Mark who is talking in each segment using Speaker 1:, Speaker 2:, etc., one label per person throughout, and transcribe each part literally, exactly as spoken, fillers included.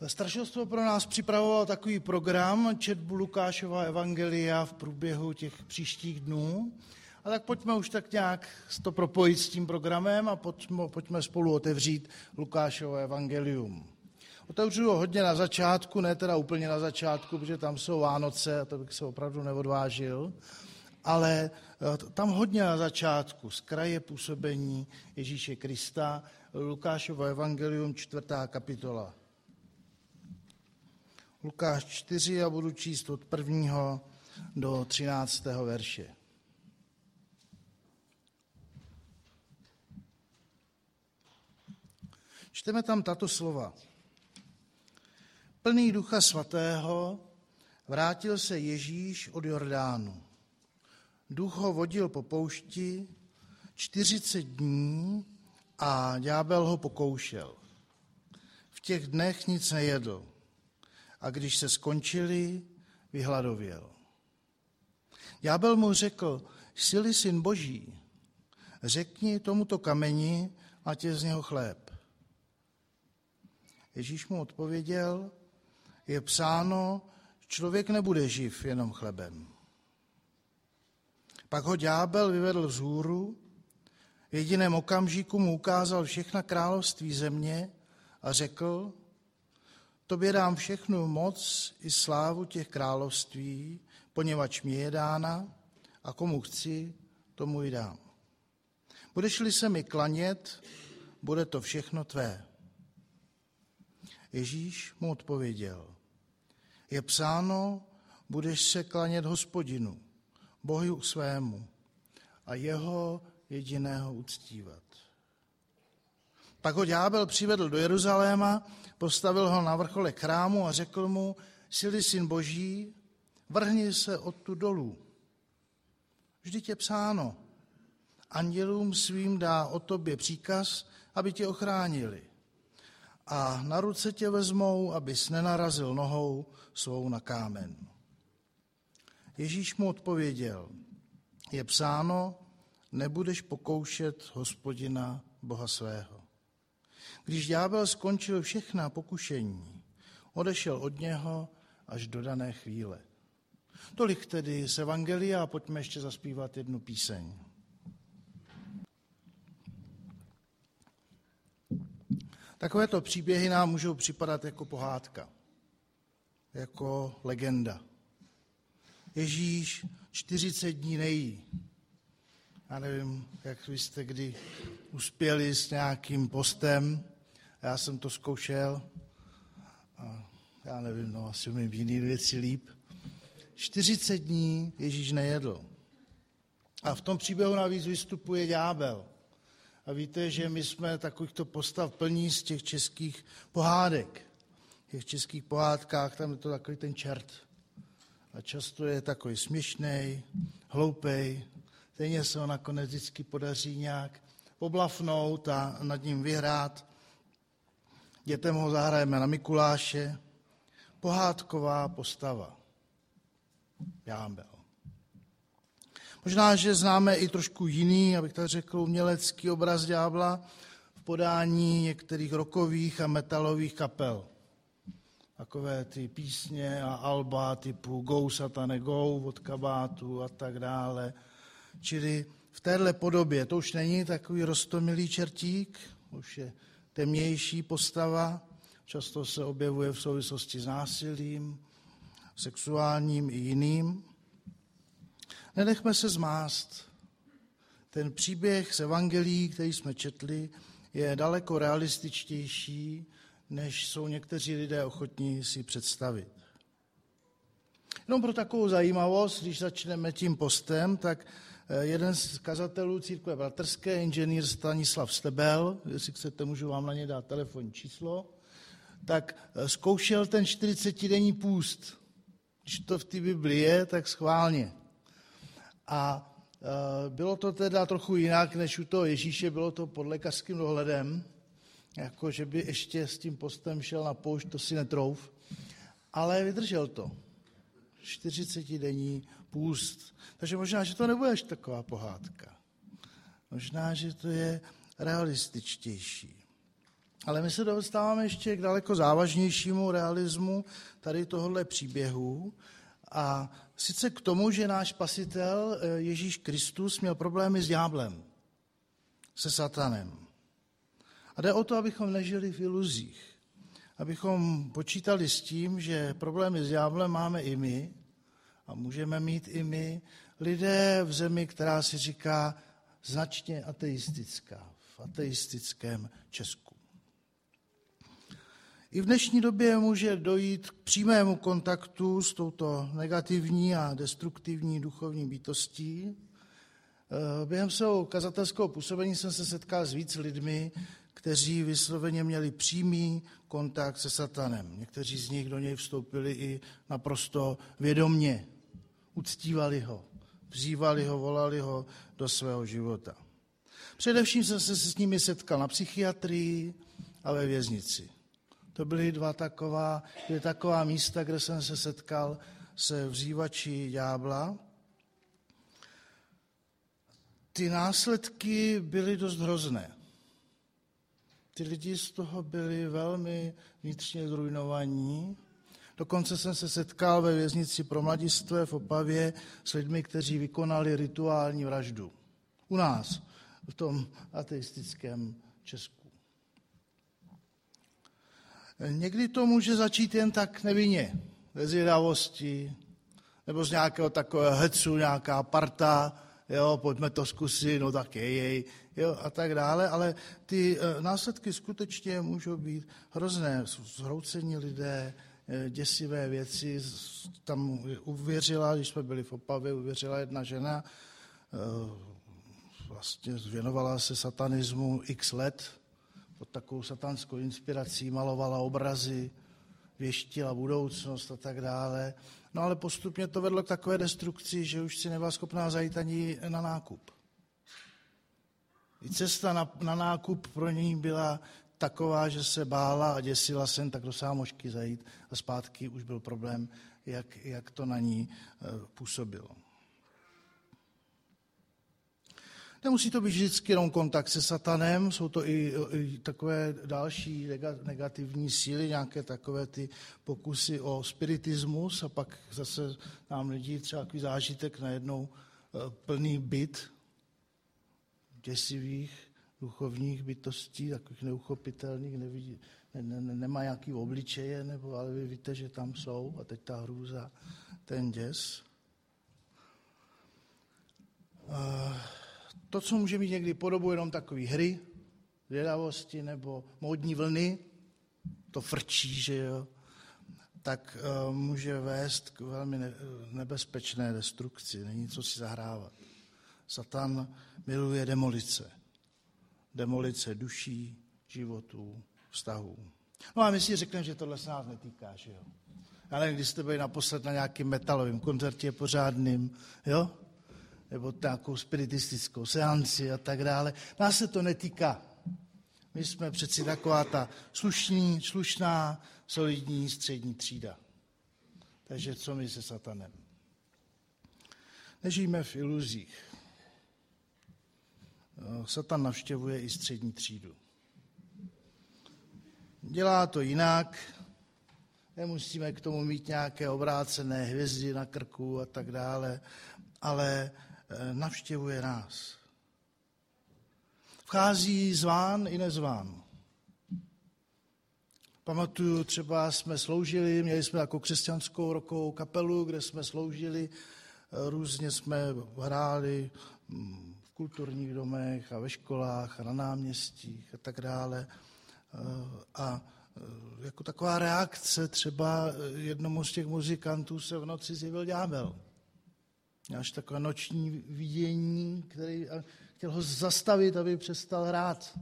Speaker 1: Staršilstvo pro nás připravovalo takový program, četbu Lukášova evangelia v průběhu těch příštích dnů. A tak pojďme už tak nějak to propojit s tím programem a pojďme, pojďme spolu otevřít Lukášovo evangelium. Otevřu ho hodně na začátku, ne teda úplně na začátku, protože tam jsou Vánoce a to bych se opravdu neodvážil, ale tam hodně na začátku, z kraje působení Ježíše Krista, Lukášovo evangelium, čtvrtá kapitola. Lukáš čtyři a budu číst od prvního do třináctého verše. Čteme tam tato slova. Plný Ducha Svatého vrátil se Ježíš od Jordánu. Duch ho vodil po poušti čtyřicet dní a ďábel ho pokoušel. V těch dnech nic nejedl a když se skončili, vyhladověl. Ďábel mu řekl, jsi-li syn Boží, řekni tomuto kameni, ať je z něho chléb. Ježíš mu odpověděl, je psáno, člověk nebude živ jenom chlebem. Pak ho ďábel vyvedl vzhůru, v jediném okamžiku mu ukázal všechna království země a řekl, tobě dám všechnu moc i slávu těch království, poněvadž mi je dána a komu chci, tomu ji dám. Budeš-li se mi klanět, bude to všechno tvé. Ježíš mu odpověděl, je psáno, budeš se klanět Hospodinu, Bohu svému a jeho jediného uctívat. Pak ho ďábel přivedl do Jeruzaléma, postavil ho na vrcholek chrámu a řekl mu, jsi-li syn Boží, vrhni se odtud dolů. Vždyť je psáno, andělům svým dá o tobě příkaz, aby tě ochránili. A na ruce tě vezmou, abys nenarazil nohou svou na kámen. Ježíš mu odpověděl, je psáno, nebudeš pokoušet Hospodina Boha svého. Když ďábel skončil všechna pokušení, odešel od něho až do dané chvíle. Tolik tedy z evangelia a pojďme ještě zaspívat jednu píseň. Takovéto příběhy nám můžou připadat jako pohádka, jako legenda. Ježíš čtyřicet dní nejí. Já nevím, jak vy jste kdy uspěli s nějakým postem. Já jsem to zkoušel. A já nevím, no asi umím jiný věci líp. čtyřicet dní Ježíš nejedl. A v tom příběhu navíc vystupuje ďábel. A víte, že my jsme takovýchto postav plní z těch českých pohádek. V těch českých pohádkách tam je to takový ten čert. A často je takový směšnej, hloupej. Stejně se ho nakonec vždycky podaří nějak poblafnout a nad ním vyhrát. Dětem ho zahrajeme na Mikuláše. Pohádková postava. Ďábel. Možná, že známe i trošku jiný, abych tak řekl, umělecký obraz ďábla v podání některých rockových a metalových kapel. Takové ty písně a alba typu Go Satane Go od Kabátu a tak dále. Čili v téhle podobě, to už není takový roztomilý čertík, už je temnější postava, často se objevuje v souvislosti s násilím, sexuálním i jiným. Nenechme se zmást. Ten příběh z evangelií, který jsme četli, je daleko realističtější, než jsou někteří lidé ochotní si představit. Jenom pro takovou zajímavost, když začneme tím postem, tak jeden z kazatelů církve bratrské, inženýr Stanislav Stebel, jestli chcete, můžu vám na ně dát telefonní číslo, tak zkoušel ten čtyřicetidenní půst. Když to v té Biblii je, tak schválně. A bylo to teda trochu jinak, než u toho Ježíše, bylo to pod lékařským dohledem, jako že by ještě s tím postem šel na poušť, to si netrouf, ale vydržel to. čtyřicetidenní půst. Takže možná, že to nebude až taková pohádka. Možná, že to je realističtější. Ale my se dostáváme ještě k daleko závažnějšímu realismu tady tohohle příběhu, a sice k tomu, že náš spasitel Ježíš Kristus měl problémy s ďáblem, se satanem. A jde o to, abychom nežili v iluzích, abychom počítali s tím, že problémy s ďáblem máme i my a můžeme mít i my, lidé v zemi, která si říká značně ateistická, v ateistickém Česku. I v dnešní době může dojít k přímému kontaktu s touto negativní a destruktivní duchovní bytostí. Během svého kazatelského působení jsem se setkal s víc lidmi, kteří vysloveně měli přímý kontakt se satanem. Někteří z nich do něj vstoupili i naprosto vědomně. Uctívali ho, vzývali ho, volali ho do svého života. Především jsem se s nimi setkal na psychiatrii a ve věznici. To byly dva taková, dvě taková místa, kde jsem se setkal se vzývači ďábla. Ty následky byly dost hrozné. Ty lidi z toho byli velmi vnitřně zrujnovaní. Dokonce jsem se setkal ve věznici pro mladistvé v Opavě s lidmi, kteří vykonali rituální vraždu. U nás, v tom ateistickém Česku. Někdy to může začít jen tak nevinně, ze zvědavosti, nebo z nějakého takového hecu, nějaká parta, jo, pojďme to zkusit, no tak jej, jej, jo, a tak dále, ale ty e, následky skutečně můžou být hrozné, zhroucení lidé, e, děsivé věci. Tam uvěřila, když jsme byli v Opavě, uvěřila jedna žena, e, vlastně věnovala se satanismu x let, pod takovou satanskou inspirací, malovala obrazy, věštila budoucnost a tak dále. No ale postupně to vedlo k takové destrukci, že už si nebyla schopná zajít ani na nákup. I cesta na, na nákup pro ní byla taková, že se bála a děsila se tak do sámošky zajít a zpátky už byl problém, jak, jak to na ní působilo. Nemusí to být vždycky jenom kontakt se satanem, jsou to i, i takové další negativní síly, nějaké takové ty pokusy o spiritismus a pak zase nám lidi třeba takový zážitek najednou plný byt děsivých duchovních bytostí, takových neuchopitelných, nevidí, ne, ne, nemá nějaký obličeje, nebo, ale vy víte, že tam jsou a teď ta hrůza, ten děs. Uh, To, co může mít někdy podobu jenom takové hry, zvědavosti nebo módní vlny, to frčí, že jo, tak uh, může vést k velmi ne- nebezpečné destrukci. Není co si zahrávat. Satan miluje demolice. Demolice duší, životů, vztahů. No a my si řekneme, že tohle se nás netýká, že jo. Já nevím, když jste byli naposled na nějakým metalovém koncertě pořádným, jo, nebo nějakou spiritistickou seanci a tak dále. Nás se to netýká. My jsme přeci taková ta slušný, slušná, solidní střední třída. Takže co my se satanem? Nežijeme v iluzích. Satan navštěvuje i střední třídu. Dělá to jinak, nemusíme k tomu mít nějaké obrácené hvězdy na krku a tak dále, ale navštěvuje nás. Vchází zván i nezván. Pamatuju, třeba jsme sloužili, měli jsme takovou křesťanskou rokovou kapelu, kde jsme sloužili, různě jsme hráli v kulturních domech a ve školách a na náměstích a tak dále. A jako taková reakce třeba jednomu z těch muzikantů se v noci zjevil ďábel. Až takové noční vidění, který chtěl ho zastavit, aby přestal hrát.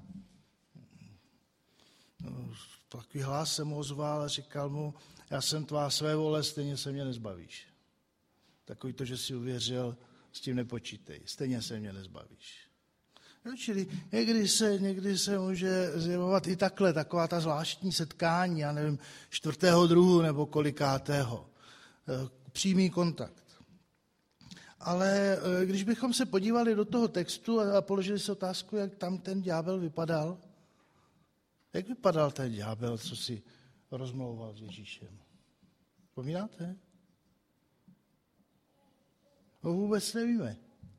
Speaker 1: No, takový hlas se mu ozval a říkal mu, já jsem tvá své vole, stejně se mě nezbavíš. Takový to, že si uvěřil, s tím nepočítej, stejně se mě nezbavíš. No, čili někdy se, někdy se může zjevovat i takhle, taková ta zvláštní setkání, já nevím, čtvrtého druhu nebo kolikátého. Přímý kontakt. Ale když bychom se podívali do toho textu a položili si otázku, jak tam ten ďábel vypadal, Jak vypadal ten ďábel, co si rozmlouval s Ježíšem? Vzpomínáte? No vůbec nevíme.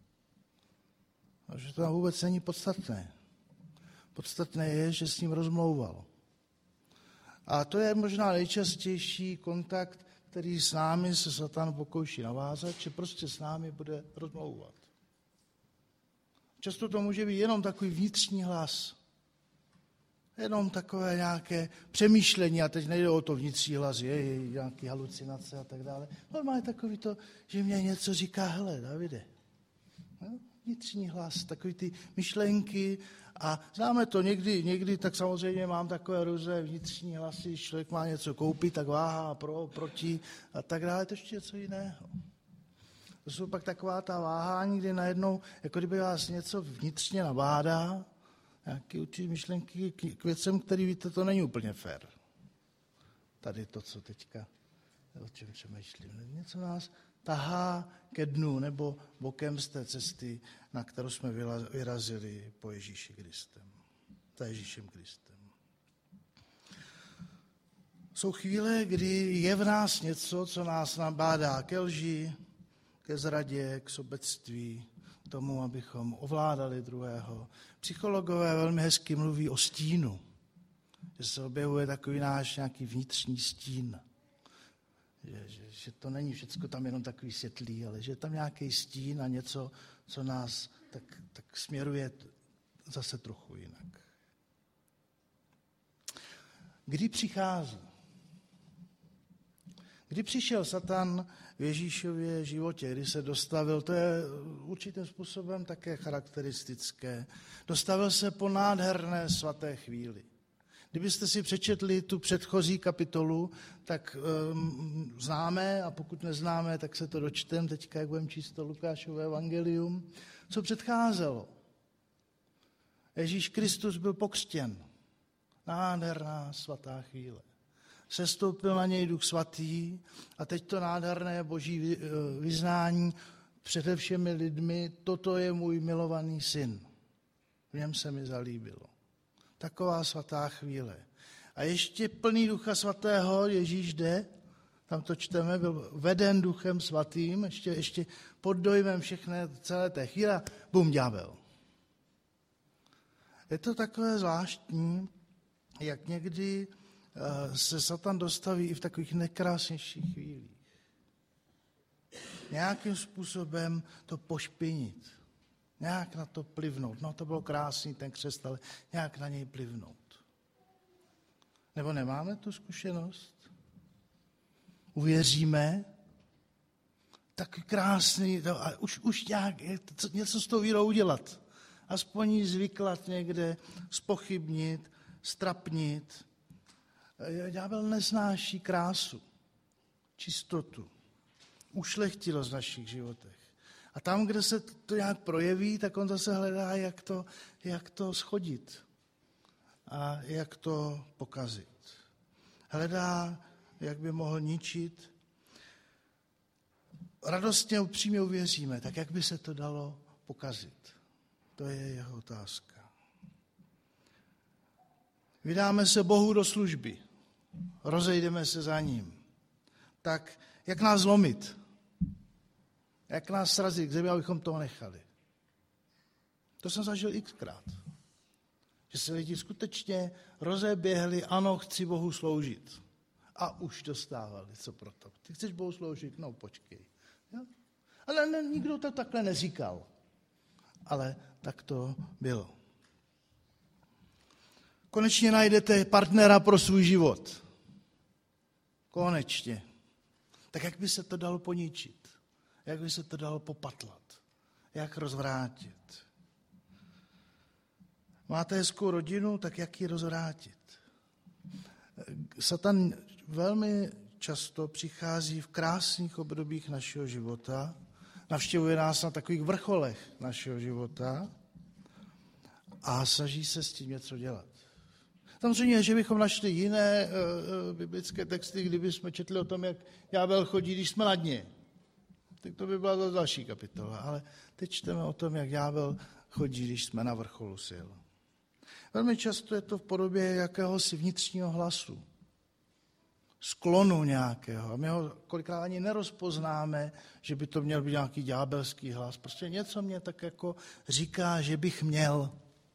Speaker 1: A že to tam vůbec není podstatné. Podstatné je, že s ním rozmlouval. A to je možná nejčastější kontakt, který s námi se Satan pokouší navázat, že prostě s námi bude rozmlouvat. Často to může být jenom takový vnitřní hlas. Jenom takové nějaké přemýšlení, a teď nejde o to vnitřní hlas, je, je nějaké halucinace a tak dále. Normálně takový to, že mě něco říká, hele, Davide. No, vnitřní hlas, takový ty myšlenky a známe to někdy, někdy tak samozřejmě mám takové různé vnitřní hlasy, když člověk má něco koupit, tak váhá pro, proti a tak dále, to ještě něco jiného. To jsou pak taková ta váhání, kdy najednou, jako kdyby vás něco vnitřně nabádá, nějaké určitě myšlenky k věcem, který víte, to není úplně fér. Tady to, co teďka, o čem přemýšlím. Něco nás tahá ke dnu nebo bokem z té cesty, na kterou jsme vyrazili po Ježíši Kristem. Za Ježíšem Kristem. Jsou chvíle, kdy je v nás něco, co nás nabádá ke lži, ke zradě, k sobectví, k tomu, abychom ovládali druhého. Psychologové velmi hezky mluví o stínu, že se objevuje takový náš nějaký vnitřní stín. Že, že, že to není všechno tam jenom takový světlý, ale že je tam nějaký stín a něco, co nás tak, tak směruje zase trochu jinak. Kdy přichází? Kdy přišel Satan v Ježíšově životě, kdy se dostavil, to je určitým způsobem také charakteristické, dostavil se po nádherné svaté chvíli. Kdybyste si přečetli tu předchozí kapitolu, tak um, známe, a pokud neznáme, tak se to dočtem teďka, jak budeme číst to Lukášovo evangelium, co předcházelo. Ježíš Kristus byl pokřtěn. Nádherná svatá chvíle. Sestoupil na něj Duch Svatý a teď to nádherné boží vyznání přede všemi lidmi, toto je můj milovaný syn. V něm se mi zalíbilo. Taková svatá chvíle. A ještě plný Ducha Svatého Ježíš jde, tam to čteme, byl veden Duchem Svatým, ještě, ještě pod dojmem všechny celé té chvíle, bum, ďábel. Je to takové zvláštní, jak někdy se Satan dostaví i v takových nejkrásnějších chvílích. Nějakým způsobem to pošpinit. Nějak na to plivnout. No to bylo krásný ten křest, ale nějak na něj plivnout. Nebo nemáme tu zkušenost? Uvěříme? Tak krásný, a už, už nějak, něco s tou vírou udělat. Aspoň ji zvyklat někde, zpochybnit, strapnit. Ďábel nesnáší krásu, čistotu, ušlechtilost v našich životech. A tam, kde se to nějak projeví, tak on zase hledá, jak to, jak to schodit a jak to pokazit. Hledá, jak by mohl ničit. Radostně, upřímně uvěříme, tak jak by se to dalo pokazit. To je jeho otázka. Vydáme se Bohu do služby, rozejdeme se za ním. Tak jak nás zlomit? Jak nás srazit k zemi, abychom toho nechali? To jsem zažil xkrát. Že se lidi skutečně rozeběhli, ano, chci Bohu sloužit. A už dostávali, co proto. Ty chceš Bohu sloužit? No, počkej. Jo? Ale ne, nikdo to takhle neříkal. Ale tak to bylo. Konečně najdete partnera pro svůj život. Konečně. Tak jak by se to dalo poničit? Jak by se to dalo popatlat? Jak rozvrátit? Máte hezkou rodinu, tak jak ji rozvrátit? Satan velmi často přichází v krásných obdobích našeho života, navštěvuje nás na takových vrcholech našeho života a snaží se s tím něco dělat. Samozřejmě, že bychom našli jiné uh, biblické texty, kdyby jsme četli o tom, jak ďábel chodí, když jsme na dně. Tak to by byla to další kapitola. Ale teď čteme o tom, jak ďábel chodí, když jsme na vrcholu sil. Velmi často je to v podobě jakéhosi vnitřního hlasu, sklonu nějakého. A my ho kolikrát ani nerozpoznáme, že by to měl být nějaký ďábelský hlas. Prostě něco mě tak jako říká, že bych měl.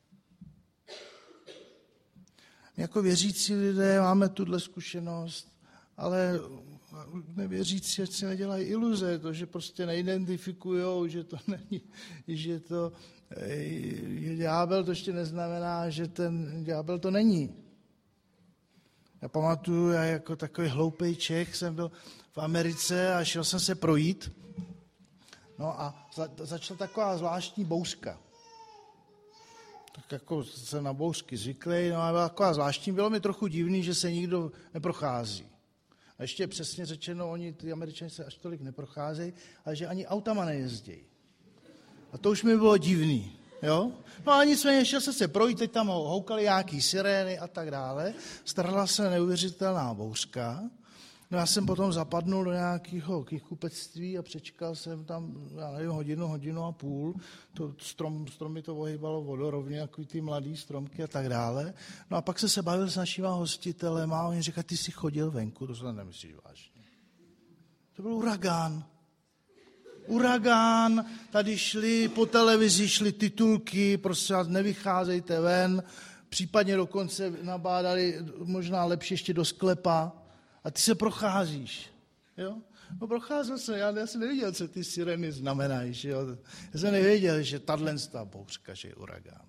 Speaker 1: My jako věřící lidé máme tuhle zkušenost, ale nevěřící si nedělají iluze, to, že prostě neidentifikujou, že to není, že to je ďábel, to ještě neznamená, že ten ďábel to není. Já pamatuju, já jako takový hloupej Čech jsem byl v Americe a šel jsem se projít. No a za, začala taková zvláštní bouřka. Tak jako se na bouřky zvyklý, no a byla taková zvláštní. Bylo mi trochu divný, že se nikdo neprochází. A ještě přesně řečeno, oni, ty Američané se až tolik neprocházejí, ale že ani autama nejezdějí. A to už mi bylo divný. Jo? No a nicméně šel jsem se projít, teď tam houkali nějaký sirény a tak dále. Starala se neuvěřitelná bouřka. No já jsem potom zapadnul do nějakého knihkupectví a přečekal jsem tam, já nevím, hodinu, hodinu a půl. To strom, stromy to ohýbalo vodorovně, jako ty mladý stromky a tak dále. No a pak jsem se bavil s našima hostitelema a oni říkají, ty jsi chodil venku, to se nemyslíš vážně. To byl uragán. Uragán, tady šli, po televizi šly titulky, prostě nevycházejte ven, případně dokonce nabádali možná lepší ještě do sklepa a ty se procházíš. Jo? No procházel jsem, já, já jsem nevěděl, co ty sireny znamenají. Že jo? Já jsem nevěděl, že tahle bouřka, že je uragán.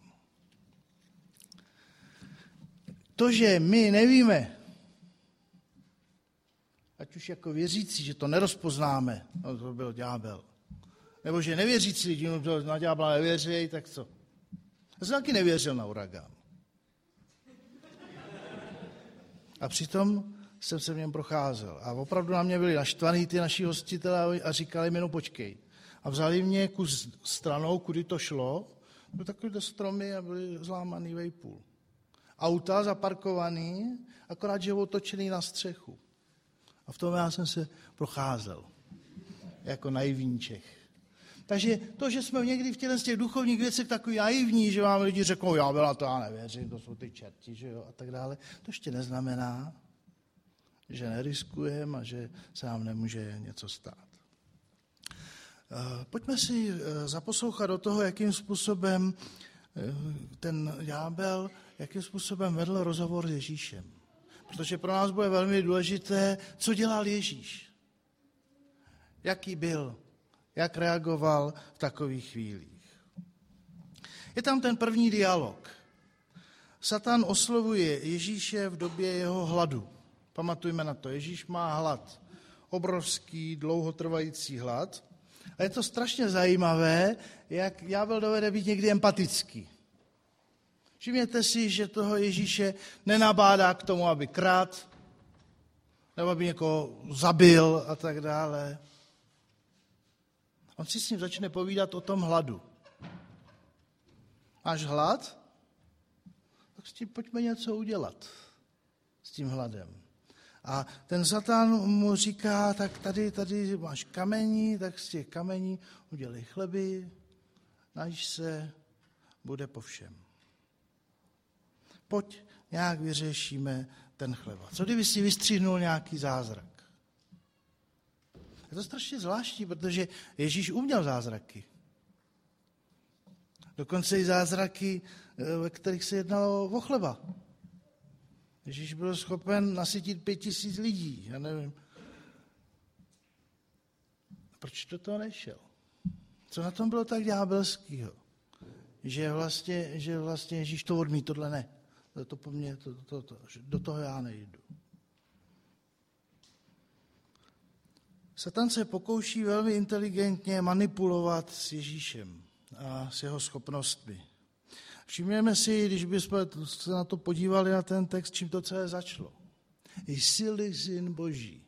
Speaker 1: To, že my nevíme, ať už jako věřící, že to nerozpoznáme, no to byl ďábel. Nebo že nevěřící lidi, no na ďábla nevěří, tak co? Já jsem taky nevěřil na uragán. A přitom jsem se v něm procházel. A opravdu na mě byli naštvaný ty naši hostitelé a říkali mi, no počkej. A vzali mě kus stranou, kudy to šlo, byly takové stromy a byly zlámaný vejpůl. Auta zaparkovaný, akorát, že otočený na střechu. A v tom já jsem se procházel, jako naivní Čech. Takže to, že jsme někdy v těchto z těch duchovních věcech takový naivní, že vám lidi řeknou, já byla to, já nevěřím, to jsou ty čerti, že jo, a tak dále, to ještě neznamená, že neriskujeme a že se nám nemůže něco stát. Pojďme si zaposlouchat do toho, jakým způsobem ten ďábel, jakým způsobem vedl rozhovor s Ježíšem. Protože pro nás bude velmi důležité, co dělal Ježíš. Jaký byl, jak reagoval v takových chvílích. Je tam ten první dialog. Satan oslovuje Ježíše v době jeho hladu. Pamatujme na to, Ježíš má hlad. Obrovský, dlouhotrvající hlad. A je to strašně zajímavé, jak ďábel dovede být někdy empatický. Všimněte si, že toho Ježíše nenabádá k tomu, aby kradl, nebo aby někoho zabil a tak dále. On si s ním začne povídat o tom hladu. Máš hlad? Tak s tím pojďme něco udělat. S tím hladem. A ten Satan mu říká, tak tady, tady máš kamení, tak z těch kamení udělej chleby, najíš se, bude po všem. Pojď, nějak vyřešíme ten chleba. Co kdyby si vystříhnul nějaký zázrak? Je to strašně zvláštní, protože Ježíš uměl zázraky. Dokonce i zázraky, ve kterých se jednalo o chleba. Ježíš byl schopen nasytit pět tisíc lidí, já nevím. Proč do toho nešel? Co na tom bylo tak ďábelského? Že vlastně, že vlastně Ježíš to odmít, tohle ne. To po mně, to, to, to, do toho já nejdu. Satan se pokouší velmi inteligentně manipulovat s Ježíšem a s jeho schopnostmi. Všimněme si, když bychom se na to podívali, na ten text, čím to celé začalo. Jsi-li syn Boží.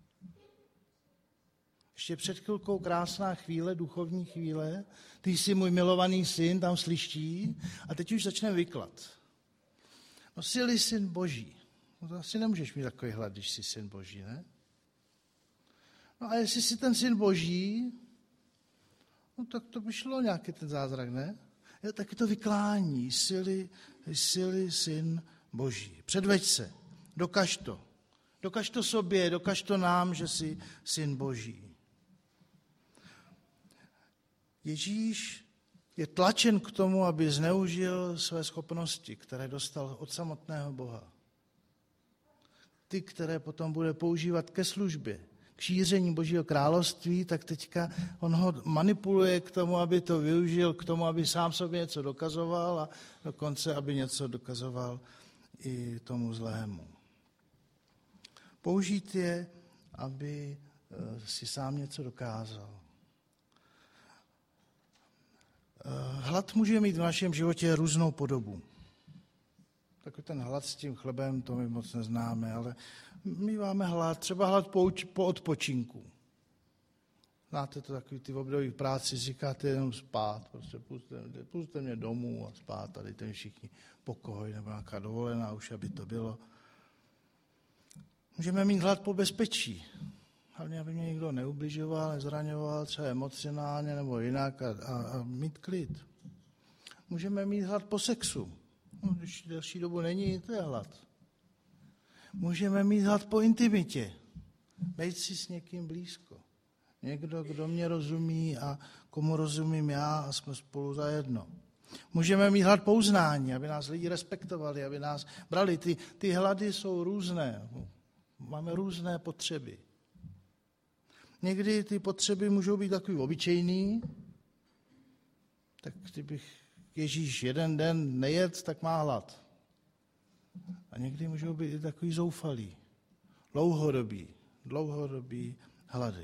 Speaker 1: Ještě před chvilkou krásná chvíle, duchovní chvíle. Ty jsi můj milovaný syn, tam slyší. A teď už začne vyklad. No jsi-li syn Boží. No to asi nemůžeš mít takový hlad, když jsi syn Boží, ne? No a jestli jsi ten syn Boží, no tak to by šlo nějaký ten zázrak, ne? Je taky to vyklání, sily, sily syn Boží. Předveď se, dokaž to. Dokaž to sobě, dokaž to nám, že jsi syn Boží. Ježíš je tlačen k tomu, aby zneužil své schopnosti, které dostal od samotného Boha. Ty, které potom bude používat ke službě, k šíření Božího království, tak teďka on ho manipuluje k tomu, aby to využil, k tomu, aby sám sobě něco dokazoval a dokonce, aby něco dokazoval i tomu zlému. Použít je, aby si sám něco dokázal. Hlad může mít v našem životě různou podobu. Takový ten hlad s tím chlebem, to my moc neznáme, ale my máme hlad, třeba hlad po, po odpočinku. Znáte to, takový ty období v práci, říkáte jenom spát, prostě puste, puste mě domů a spát, tady ten všichni pokoj, nebo nějaká dovolená už, aby to bylo. Můžeme mít hlad po bezpečí, hlavně, aby mě nikdo neubližoval, nezraňoval, třeba emocionálně nebo jinak a, a, a mít klid. Můžeme mít hlad po sexu. No, když delší dobu není, to je hlad. Můžeme mít hlad po intimitě. Být si s někým blízko. Někdo, kdo mě rozumí a komu rozumím já a jsme spolu zajedno. Můžeme mít hlad po uznání, aby nás lidi respektovali, aby nás brali. Ty, ty hlady jsou různé. Máme různé potřeby. Někdy ty potřeby můžou být takový obyčejný, tak kdybych Ježíš jeden den nejedl, tak má hlad. A někdy můžou být i takový zoufalý, dlouhodobý, dlouhodobý hlady.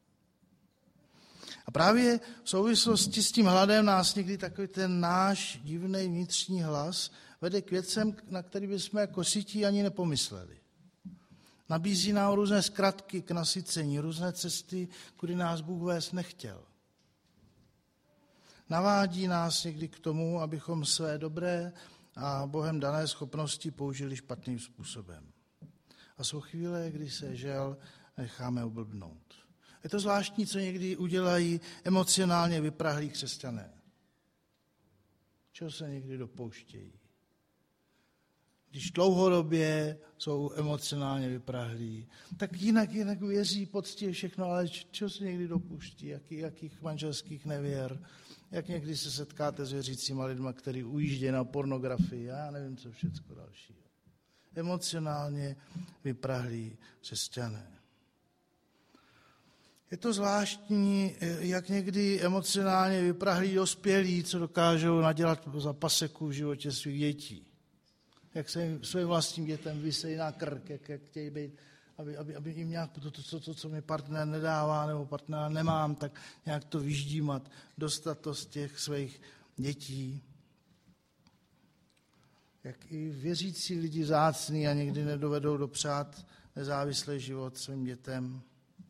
Speaker 1: A právě v souvislosti s tím hladem nás někdy takový ten náš divný vnitřní hlas vede k věcem, na který bychom jako sítí ani nepomysleli. Nabízí nám různé zkratky k nasycení, různé cesty, kudy nás Bůh vést nechtěl. Navádí nás někdy k tomu, abychom své dobré a Bohem dané schopnosti použili špatným způsobem. A jsou chvíle, kdy se žel necháme oblbnout. Je to zvláštní, co někdy udělají emocionálně vyprahlí křesťané. Čeho se někdy dopouštějí? Když dlouhodobě jsou emocionálně vyprahlí, tak jinak, jinak věří, poctí všechno, ale čeho se někdy dopouští? Jaký, jakých manželských nevěr? Jak někdy se setkáte s věřícíma lidma, kteří ujíždějí na pornografii? Já nevím, co všecko dalšího. Emocionálně vyprahlí křesťané. Je to zvláštní, jak někdy emocionálně vyprahlí dospělí, co dokážou nadělat za paseku v životě svých dětí. Jak se jim, svým vlastním dětem vysejí na krk, jak, jak chtějí být, aby, aby, aby jim nějak to, to, to, co mi partner nedává, nebo partnera nemám, tak nějak to vyždímat, dostat to z těch svých dětí. Jak i věřící lidi vzácní a někdy nedovedou dopřát nezávislý život svým dětem.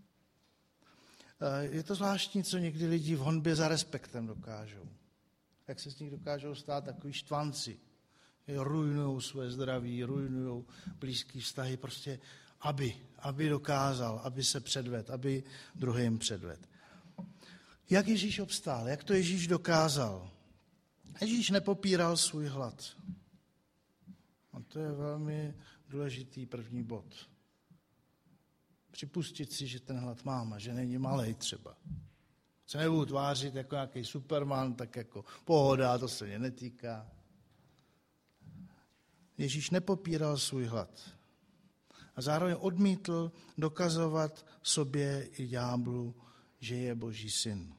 Speaker 1: Je to zvláštní, co někdy lidi v honbě za respektem dokážou. Jak se z nich dokážou stát takový štvanci. Rujnujou své zdraví, rujnujou blízký vztahy, prostě aby, aby dokázal, aby se předvedl, aby druhým předvedl. Jak Ježíš obstál, jak to Ježíš dokázal? Ježíš nepopíral svůj hlad. A to je velmi důležitý první bod. Připustit si, že ten hlad mám a že není malej třeba. Se nebudu tvářit jako nějaký superman, tak jako pohoda, to se mě netýká. Ježíš nepopíral svůj hlad a zároveň odmítl dokazovat sobě i ďáblu, že je Boží syn.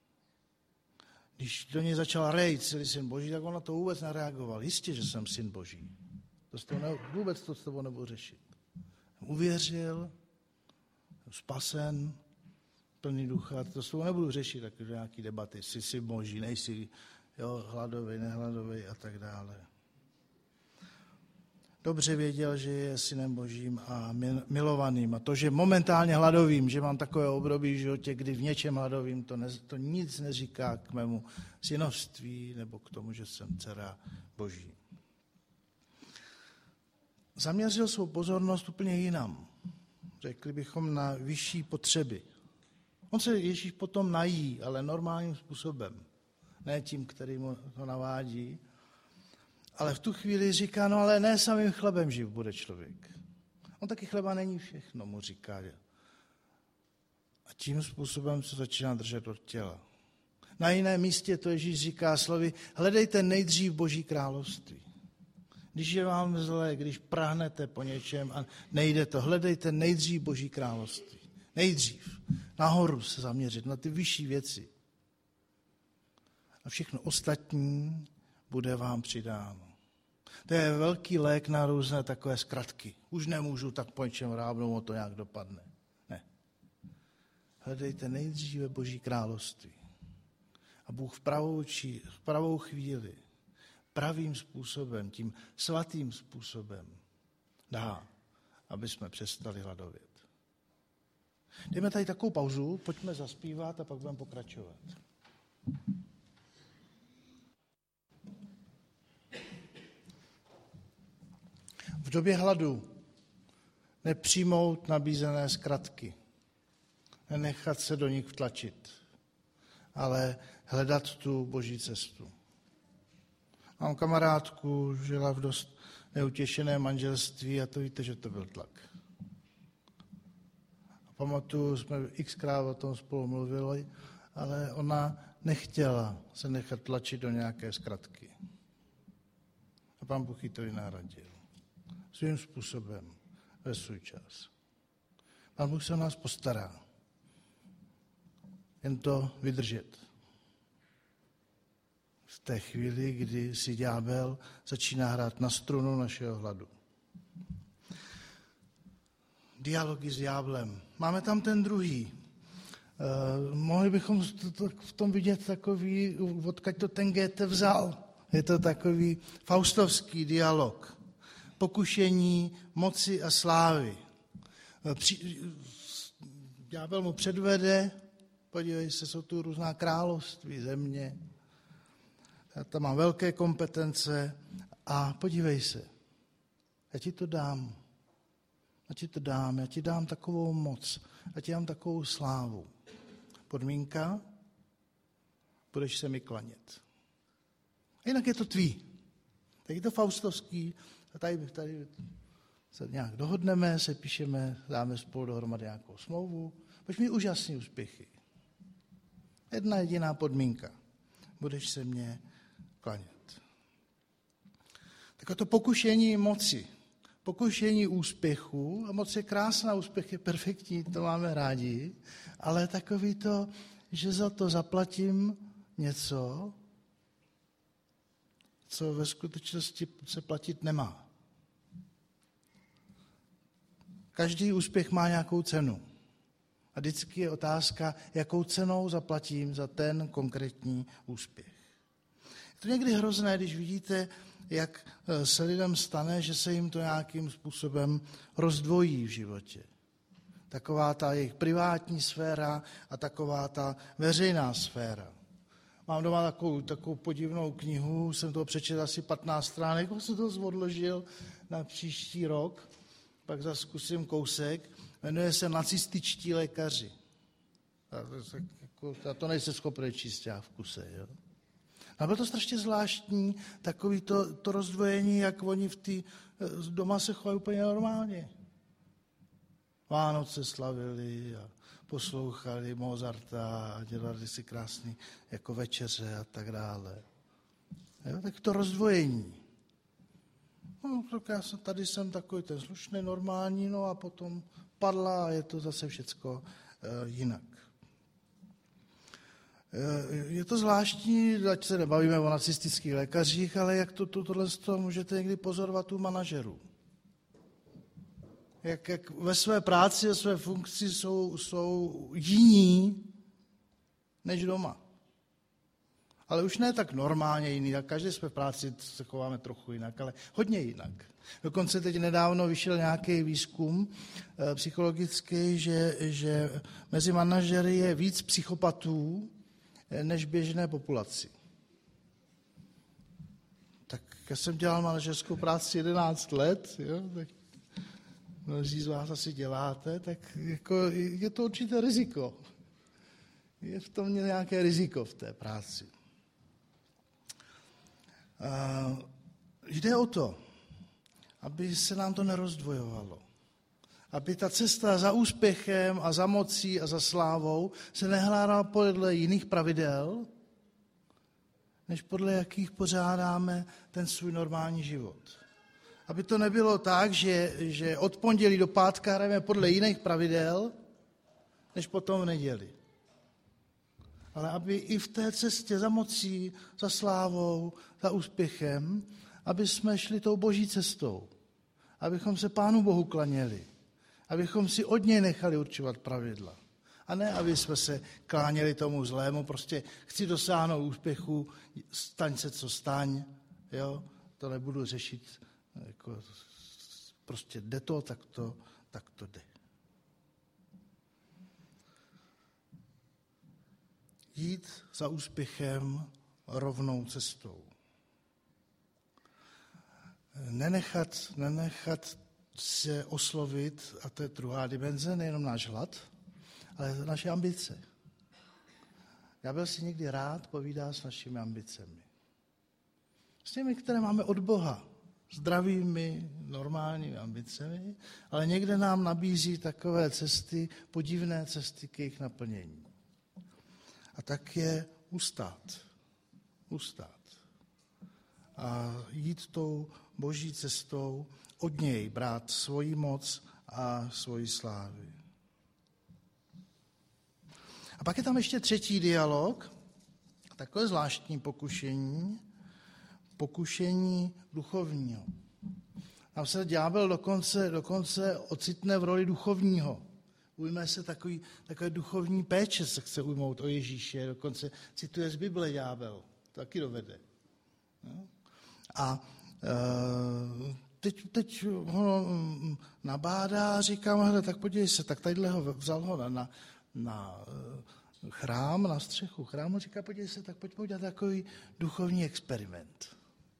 Speaker 1: Když do něj začal rejt celý syn Boží, tak on na to vůbec nereagoval. Jistě, že jsem syn Boží. To z toho ne, vůbec to s tebou nebudu řešit. Uvěřil, spasen, plný ducha, to s tebou nebudu řešit, takové nějaké debaty, jsi syn Boží, nejsi jo, hladový, nehladový a tak dále. Dobře věděl, že je synem Božím a milovaným. A to, že momentálně hladovým, že mám takové období v životě, kdy v něčem hladovým, to, ne, to nic neříká k mému synovství nebo k tomu, že jsem dcera Boží. Zaměřil svou pozornost úplně jinam. Řekli bychom na vyšší potřeby. On se Ježíš potom nají, ale normálním způsobem. ne tím, který mu to navádí. Ale v tu chvíli říká, no ale ne samým chlebem živ bude člověk. On taky chleba není všechno, mu říká. A tím způsobem se začíná držet od těla. Na jiném místě to Ježíš říká slovy, hledejte nejdřív Boží království. Když je vám zlé, když prahnete po něčem a nejde to, hledejte nejdřív Boží království. Nejdřív. Nahoru se zaměřit, na ty vyšší věci. A všechno ostatní bude vám přidáno. To je velký lék na různé takové zkratky. Už nemůžu tak po něčem rábnout, o to nějak dopadne. Ne. Hledejte nejdříve Boží království. A Bůh v pravou, či, v pravou chvíli, pravým způsobem, tím svatým způsobem dá, aby jsme přestali hladovět. Dejme tady takovou pauzu, pojďme zaspívat a pak budeme pokračovat. V době hladu nepřijmout nabízené zkratky, nenechat se do nich vtlačit, ale hledat tu Boží cestu. Mám kamarádku, žila v dost neutěšeném manželství a to víte, že to byl tlak. A pamatuju, jsme xkrát o tom spolu mluvili, ale ona nechtěla se nechat tlačit do nějaké zkratky. A Pán Bůh jí to vynahradil. Svým způsobem ve svůj čas. Pán Bůh se o nás postará. Jen to vydržet. V té chvíli, kdy si ďábel začíná hrát na strunu našeho hladu. Dialogy s ďáblem. Máme tam ten druhý. Eh, mohli bychom v tom vidět takový, odkud to ten Goethe vzal. Je to takový faustovský dialog. Pokušení moci a slávy. Při, ďábel mu předvede, podívej se, jsou tu různá království, země, já tam mám velké kompetence a podívej se, já ti to dám, já ti to dám, já ti dám takovou moc, já ti dám takovou slávu. Podmínka, budeš se mi klanět. A jinak je to tvý. Tak je to faustovský, a tady, tady se nějak dohodneme, se píšeme, dáme spolu dohromady nějakou smlouvu, budeš mít úžasné úspěchy. Jedna jediná podmínka. Budeš se mě klanět. Tak to pokušení moci, pokušení úspěchu, a moc je krásná, úspěch je perfektní, to máme rádi, ale takový to, že za to zaplatím něco, co ve skutečnosti se platit nemá. Každý úspěch má nějakou cenu. A vždycky je otázka, jakou cenou zaplatím za ten konkrétní úspěch. Je to někdy hrozné, když vidíte, jak se lidem stane, že se jim to nějakým způsobem rozdvojí v životě. Taková ta jejich privátní sféra a taková ta veřejná sféra. Mám doma takovou, takovou podivnou knihu, jsem toho přečetl asi patnáct stránek, jsem to odložil na příští rok, pak zase zkusím kousek, jmenuje se Nacističtí lékaři. Já to nejsem schopný číst v kuse. Jo? A bylo to strašně zvláštní, takový to, to rozdvojení, jak oni v tý, doma se chovají úplně normálně. Vánoce slavili a poslouchali Mozarta a dělali si krásný jako večeře a tak dále. Jo, tak to rozdvojení. No, tak já jsem, tady jsem takový ten slušný, normální, no a potom padla a je to zase všecko e, jinak. E, je to zvláštní, ať se nebavíme o nacistických lékařích, ale jak to, to, tohle to můžete někdy pozorovat u manažerů. Jak, jak ve své práci a své funkci jsou, jsou jiní než doma. Ale už ne tak normálně jiný, tak každý jsme v práci se chováme trochu jinak, ale hodně jinak. Dokonce teď nedávno vyšel nějaký výzkum e, psychologický, že, že mezi manažery je víc psychopatů e, než běžné populaci. Tak já jsem dělal manažerskou práci jedenáct let, jo, tak mnozí z vás asi děláte, tak jako je to určité riziko. Je v tom nějaké riziko v té práci. Jde o to, aby se nám to nerozdvojovalo. Aby ta cesta za úspěchem a za mocí a za slávou se nehládala podle jiných pravidel, než podle jakých pořádáme ten svůj normální život. Aby to nebylo tak, že, že od pondělí do pátka hrajeme podle jiných pravidel, než potom v neděli. Ale aby i v té cestě za mocí, za slávou, za úspěchem, aby jsme šli tou boží cestou. Abychom se Pánu Bohu klaněli. Abychom si od něj nechali určovat pravidla. A ne, aby jsme se kláněli tomu zlému, prostě chci dosáhnout úspěchu, staň se, co staň, jo? To nebudu řešit, jako, prostě jde to, tak to, tak to jde. Jít za úspěchem rovnou cestou. Nenechat, nenechat se oslovit, a to je druhá dimenze, nejenom náš hlad, ale naše ambice. Ďábel si někdy rád povídá s našimi ambicemi. S těmi, které máme od Boha, zdravými, normálními ambicemi, ale někde nám nabízí takové cesty, podivné cesty k jejich naplnění. A tak je ustát. Ustát. A jít tou boží cestou, od něj brát svoji moc a svoji slávy. A pak je tam ještě třetí dialog, takové zvláštní pokušení, pokušení duchovního. Tam se ďábel dokonce, dokonce ocitne v roli duchovního. Ujme se takový, takové duchovní péče, se chce ujmout o Ježíše, dokonce cituje z Bible ďábel, to taky dovede. No? A e, teď, teď ho nabádá a říkám, hele, tak podívej se, tak tadyhle ho vzal ho na, na, na chrám, na střechu chrámu, říká, podívej se, tak pojďme udělat takový duchovní experiment.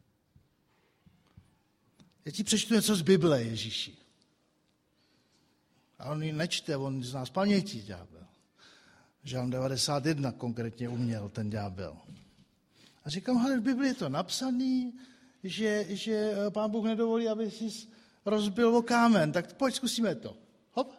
Speaker 1: Já ti přečtu něco z Bible, Ježíši. A on ji nečte, on zná z paměti ďábel. Žalm devadesát jedna konkrétně uměl ten ďábel. A říkám, hele, v Bibli je to napsaný, že, že Pán Bůh nedovolí, aby jsi rozbil o kámen, tak pojď, zkusíme to. Hop.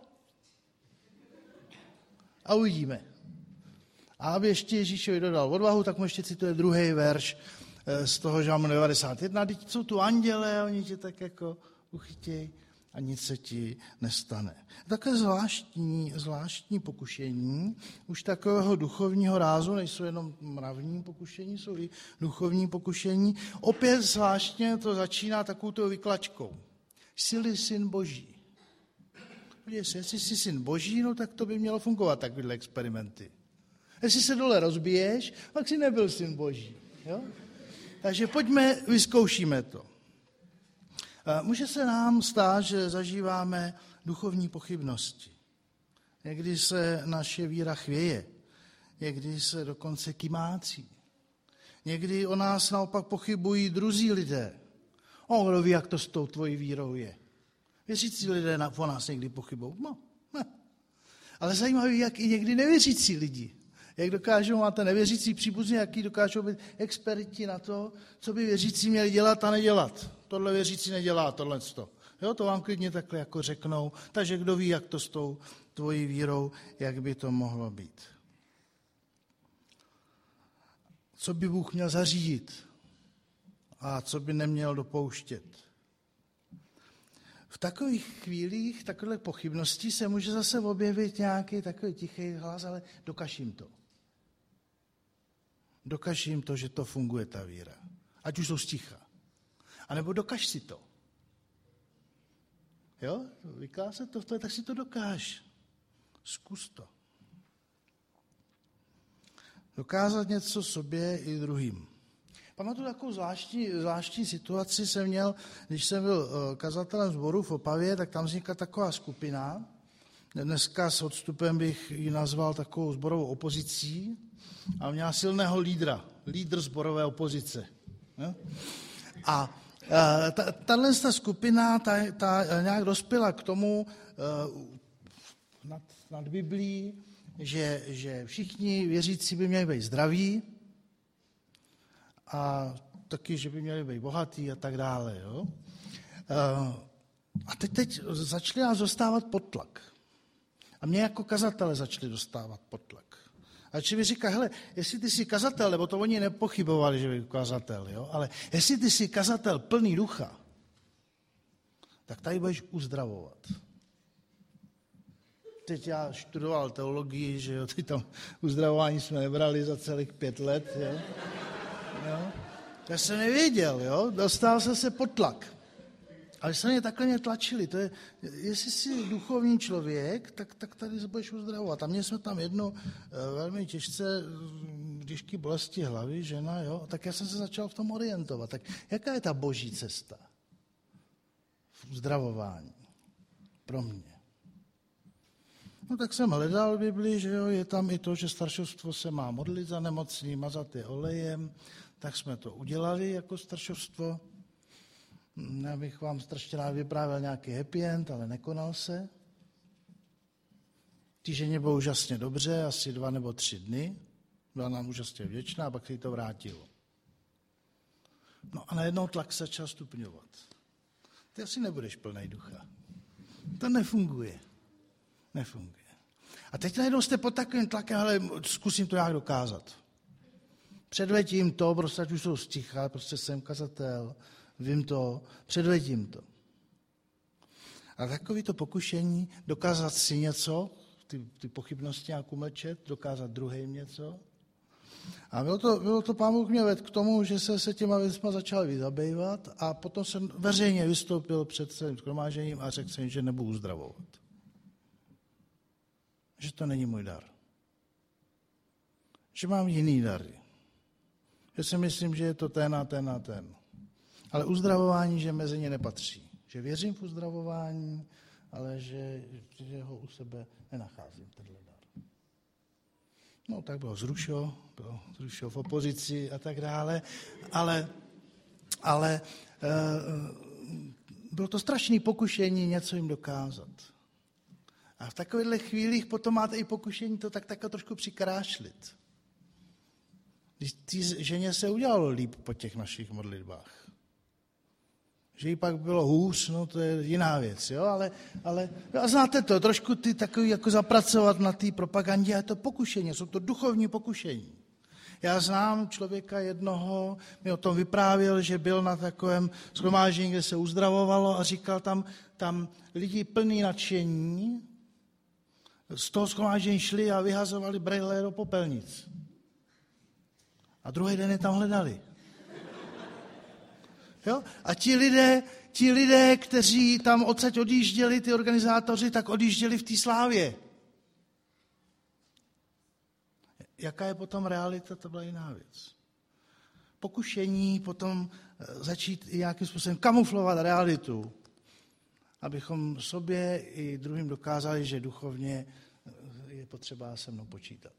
Speaker 1: A uvidíme. A aby ještě Ježíšovi dodal odvahu, tak mu ještě cituje druhý verš z toho Žalmu devadesát jedna. Teď jsou tu anděle, oni tě tak jako uchytějí a nic se ti nestane. Také zvláštní, zvláštní pokušení, už takového duchovního rázu, nejsou jenom mravní pokušení, jsou i duchovní pokušení. Opět zvláštně to začíná takovou vyklačkou. Jsi-li syn Boží. Podívej se, jestli jsi syn Boží, no tak to by mělo fungovat takovéhle experimenty. Jestli se dole rozbiješ, pak si nebyl syn Boží. Jo? Takže pojďme, vyzkoušíme to. Může se nám stát, že zažíváme duchovní pochybnosti. Někdy se naše víra chvěje, někdy se dokonce kymácí. Někdy o nás naopak pochybují druzí lidé. O, kdo ví, jak to s tou tvojí vírou je. Věřící lidé o nás někdy pochybují. No, ne. Ale zajímavé, jak i někdy nevěřící lidi. Jak dokážou, máte nevěřící příbuzní, jaký dokážou být experti na to, co by věřící měli dělat a nedělat. Tohle věřící nedělá, tohle to. Jo, to vám klidně takhle jako řeknou. Takže kdo ví, jak to s tou tvojí vírou, jak by to mohlo být. Co by Bůh měl zařídit a co by neměl dopouštět. V takových chvílích, takové pochybností se může zase objevit nějaký takový tichý hlas, ale dokaž jim to. Dokaž jim to, že to funguje, ta víra. Ať už jsou sticha. A nebo dokaž si to. Jo? Vyklá se to v tom, tak si to dokáž. Zkus to. Dokázat něco sobě i druhým. Pamatuju takovou zvláštní, zvláštní situaci jsem měl, když jsem byl kazatelem sboru v Opavě, tak tam vznikla taková skupina. Dneska s odstupem bych ji nazval takovou sborovou opozicí a měla silného lídra, lídr sborové opozice. Jo? A tahle ta skupina ta, ta nějak dospěla k tomu nad, nad Biblí, že, že všichni věřící by měli být zdraví a taky, že by měli být bohatý a tak dále. Jo? A teď, teď začali nás dostávat pod tlak. A mě jako kazatele začali dostávat pod tlak. A či mi říká, hele, jestli ty jsi kazatel, nebo to oni nepochybovali, že by kazatel, jo? Ale jestli ty jsi kazatel plný ducha, tak tady budeš uzdravovat. Teď já študoval teologii, že jo, teď tam uzdravování jsme nebrali za celých pět let, jo. jo. Já jsem nevěděl, jo, dostal jsem se pod tlak. Ale se mě takhle mě tlačili, to je, jestli jsi duchovní člověk, tak, tak tady se budeš uzdravovat. A měli jsme tam jednu velmi těžce, těžké bolesti hlavy, žena, jo, tak já jsem se začal v tom orientovat. Tak jaká je ta boží cesta v uzdravování pro mě? No tak jsem hledal v Biblii, že jo, je tam i to, že staršovstvo se má modlit za nemocný, mazat je olejem, tak jsme to udělali jako staršovstvo. Já bych vám strašně rád vyprávěl nějaký happy end, ale nekonal se. Tí ženě bylo úžasně dobře, asi dva nebo tři dny. Byla nám úžasně vděčná, a pak se jí to vrátilo. No a najednou tlak se začal stupňovat. Ty asi nebudeš plnej ducha. To nefunguje. Nefunguje. A teď najednou jste pod takovým tlakem, ale zkusím to nějak dokázat. Předvedím to, prostě ať už jsou sticha, prostě jsem kazatel, vím to, předvedím to. A takový to pokušení dokázat si něco, ty, ty pochybnosti nějak umlčet, dokázat druhým něco. A bylo to, bylo to Pán Bůh mě vedl k tomu, že se, se těma věcma začal zabývat a potom jsem veřejně vystoupil před celým shromážděním a řekl jsem, že nebudu uzdravovat. Že to není můj dar. Že mám jiný dary. Že si myslím, že je to ten a ten a ten. Ale uzdravování, že mezi ně nepatří. Že věřím v uzdravování, ale že, že ho u sebe nenacházím, tenhle dar. No tak bylo zrušo, bylo zrušo v opozici a tak dále, ale, ale e, bylo to strašné pokušení něco jim dokázat. A v takovýchhle chvílích potom máte i pokušení to tak, tak trošku přikrášlit. Když té ženě se udělalo líp po těch našich modlitbách. Že jí pak bylo hůř, no to je jiná věc, jo, ale, ale a znáte to, trošku ty takový jako zapracovat na té propagandě, a je to pokušení, jsou to duchovní pokušení. Já znám člověka jednoho, mi o tom vyprávěl, že byl na takovém shromáždění, kde se uzdravovalo a říkal tam, tam lidi plný nadšení, z toho shromáždění šli a vyhazovali brejle do popelnic. A druhý den je tam hledali. Jo? A ti lidé, ti lidé, kteří tam odsaď odjížděli, ty organizátoři, tak odjížděli v té slávě. Jaká je potom realita, to byla jiná věc. Pokušení potom začít i nějakým způsobem kamuflovat realitu, abychom sobě i druhým dokázali, že duchovně je potřeba se mnou počítat.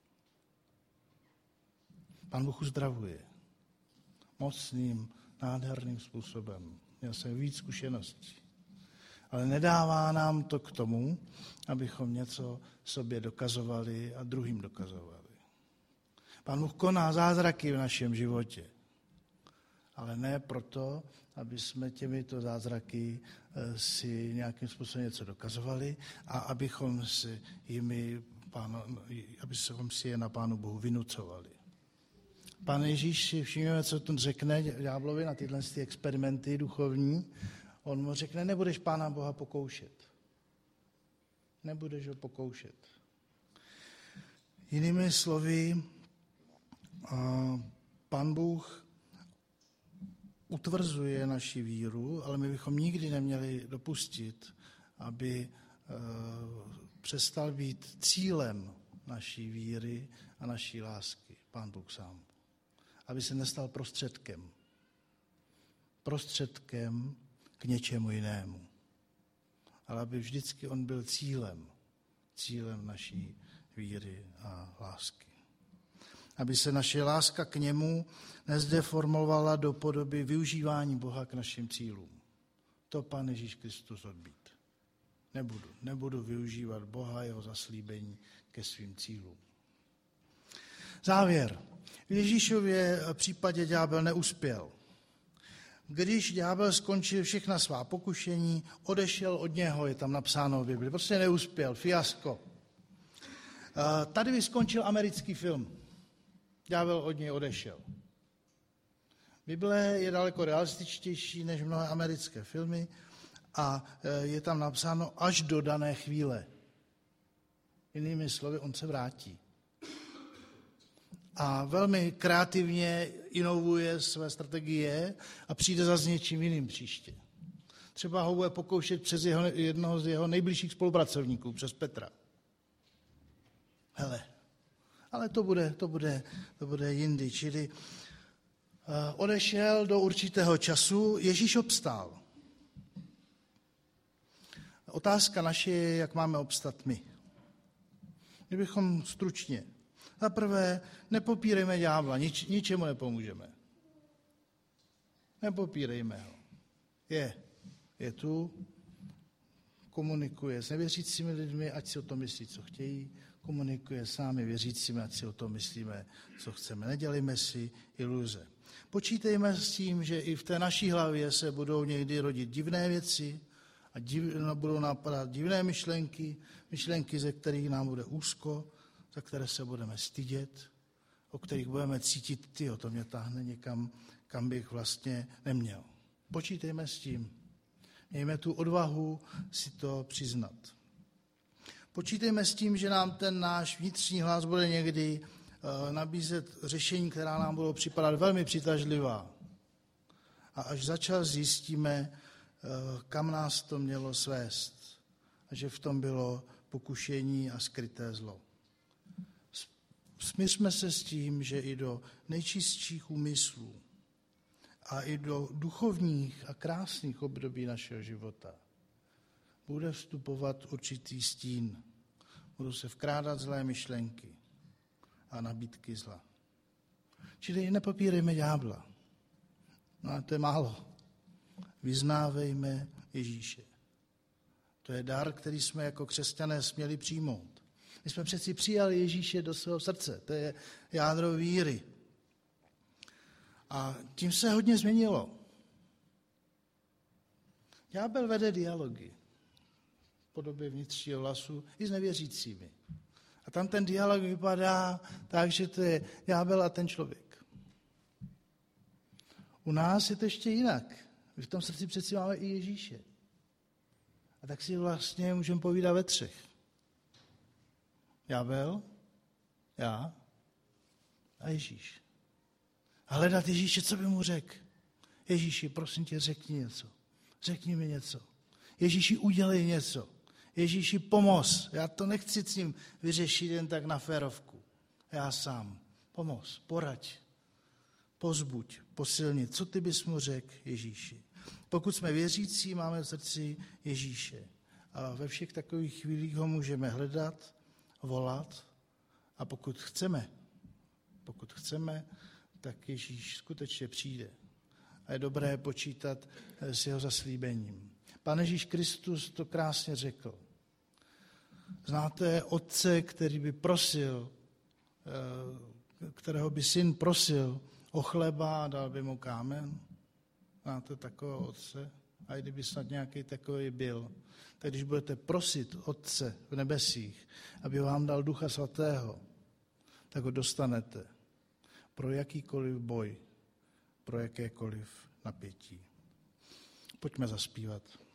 Speaker 1: Pán Bůh uzdravuje mocným, nádherným způsobem. Měl jsem víc zkušeností. Ale nedává nám to k tomu, abychom něco sobě dokazovali a druhým dokazovali. Pán Bůh koná zázraky v našem životě. Ale ne proto, aby jsme těmito zázraky si nějakým způsobem něco dokazovali a abychom si, jimi, pánu, abychom si je na Pánu Bohu vynucovali. Pán Ježíš si všimněme, co tu řekne ďáblovi na tyhle ty experimenty duchovní. On mu řekne, nebudeš Pána Boha pokoušet. Nebudeš ho pokoušet. Jinými slovy, Pán Bůh utvrzuje naši víru, ale my bychom nikdy neměli dopustit, aby přestal být cílem naší víry a naší lásky. Pán Bůh sám. Aby se nestal prostředkem. Prostředkem k něčemu jinému. Ale aby vždycky on byl cílem. Cílem naší víry a lásky. Aby se naše láska k němu nezdeformovala do podoby využívání Boha k našim cílům. To Pán Ježíš Kristus odmít. Nebudu. Nebudu využívat Boha, jeho zaslíbení ke svým cílům. Závěr. V Ježíšově případě ďábel neuspěl. Když ďábel skončil všechna svá pokušení, odešel od něho, je tam napsáno v Bibli. Prostě neuspěl, fiasko. Tady by skončil americký film. Ďábel od něj odešel. Bible je daleko realističtější než mnohé americké filmy a je tam napsáno až do dané chvíle. Jinými slovy, on se vrátí. A velmi kreativně inovuje své strategie a přijde za s něčím jiným příště. Třeba ho bude pokoušet přes jeho, jednoho z jeho nejbližších spolupracovníků, přes Petra. Hele, ale to bude, to bude, to bude jindy. Čili uh, odešel do určitého času, Ježíš obstál. Otázka naše je, jak máme obstat my. Kdybychom stručně. Za prvé, nepopírejme ďábla, nič, ničemu nepomůžeme. Nepopírejme ho. Je, je tu, komunikuje s nevěřícími lidmi, ať si o tom myslí, co chtějí, komunikuje s námi věřícími, ať si o tom myslíme, co chceme. Nedělejme si iluze. Počítejme s tím, že i v té naší hlavě se budou někdy rodit divné věci a div, budou napadat divné myšlenky, myšlenky, ze kterých nám bude úzko, za které se budeme stydět, o kterých budeme cítit, tyjo, to mě táhne někam, kam bych vlastně neměl. Počítejme s tím. Mějme tu odvahu si to přiznat. Počítejme s tím, že nám ten náš vnitřní hlas bude někdy uh, nabízet řešení, která nám budou připadat velmi přitažlivá. A až za čas zjistíme, uh, kam nás to mělo svést. A že v tom bylo pokušení a skryté zlo. Smířme se s tím, že i do nejčistších úmyslů a i do duchovních a krásných období našeho života bude vstupovat určitý stín. Budou se vkrádat zlé myšlenky a nabídky zla. Čili nepopírejme ďábla. No a to je málo. Vyznávejme Ježíše. To je dar, který jsme jako křesťané směli přijmout. My jsme přeci přijali Ježíše do svého srdce. To je jádro víry. A tím se hodně změnilo. Ďábel vede dialogy v podobě vnitřního hlasu i s nevěřícími. A tam ten dialog vypadá tak, že to je ďábel a ten člověk. U nás je to ještě jinak. My v tom srdci přeci máme i Ježíše. A tak si vlastně můžeme povídat ve třech. Ďábel, já a Ježíš. A hledat Ježíše, co by mu řekl. Ježíši, prosím tě, řekni něco. Řekni mi něco. Ježíši, udělej něco. Ježíši, pomoz. Já to nechci s ním vyřešit jen tak na férovku. Já sám. Pomoz, poraď, pozbuď, posilni. Co ty bys mu řekl, Ježíši? Pokud jsme věřící, máme v srdci Ježíše. A ve všech takových chvílích ho můžeme hledat, volat a pokud chceme, pokud chceme, tak Ježíš skutečně přijde. A je dobré počítat s jeho zaslíbením. Pán Ježíš Kristus to krásně řekl. Znáte otce, který by prosil, kterého by syn prosil o chleba a dal by mu kámen? Znáte takového otce? A i kdyby snad nějaký takový byl, tak když budete prosit Otce v nebesích, aby vám dal Ducha Svatého, tak ho dostanete pro jakýkoliv boj, pro jakékoliv napětí. Pojďme zaspívat.